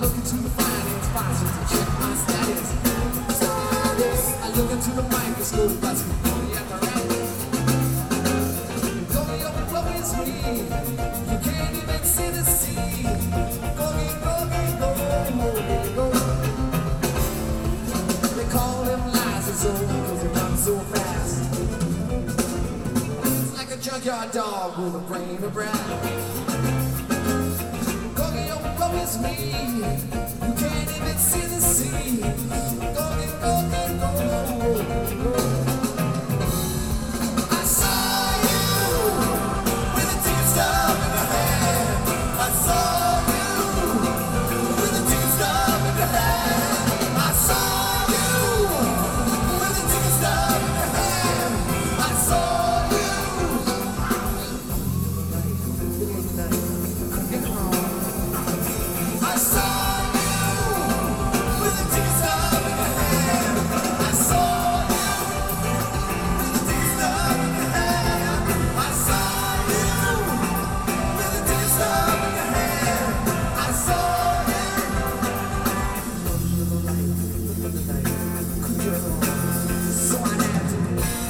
look into the finance boxes to check my status. I look into the microscope, I see the apparatus. Going up, what is me? You can't even see the sea. Go. They call them lies, it's old, cause they run so fast. It's like a junkyard dog with a brain of brass. It's me. You can't even see the sea. Go. I saw you with a tea stub in your hand. I saw you with a tea stub in your hand. I saw you with a tea stub in your hand. I saw you. I saw you with a tea stub in your hand. I saw you with a tea stub in your hand. I saw you with a tea stub in your hand. I saw you. So I had to.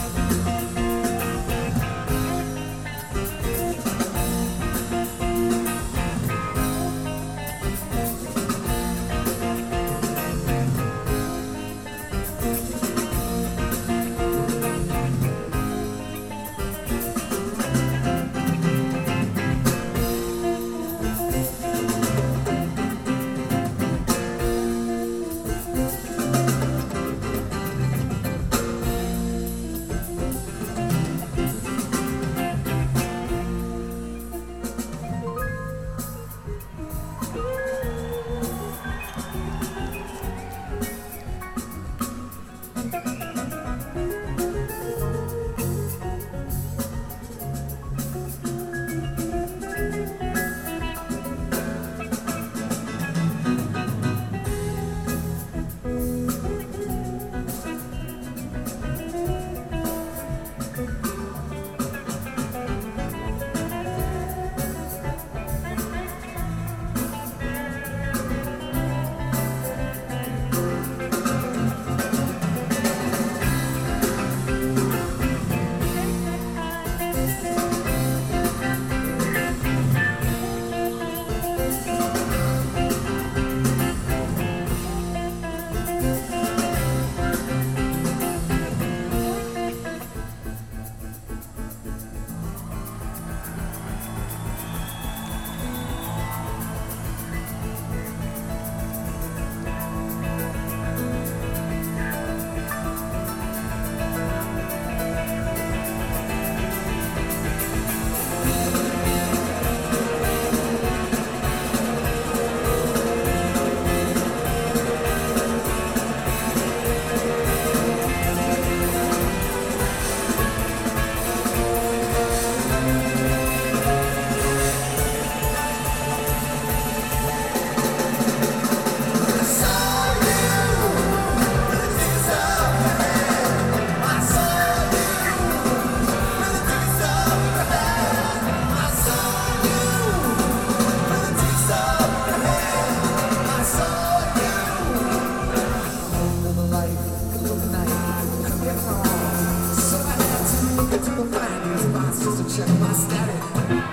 Check my status.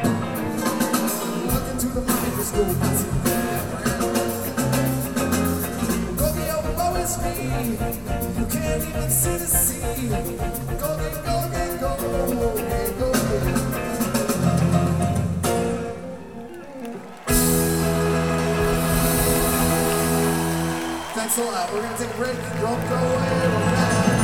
Look into the microscope, I see the apparatus. Go, it's me. You can't even see the sea. Go. Thanks a lot. We're gonna take a break. Don't go away. We're back.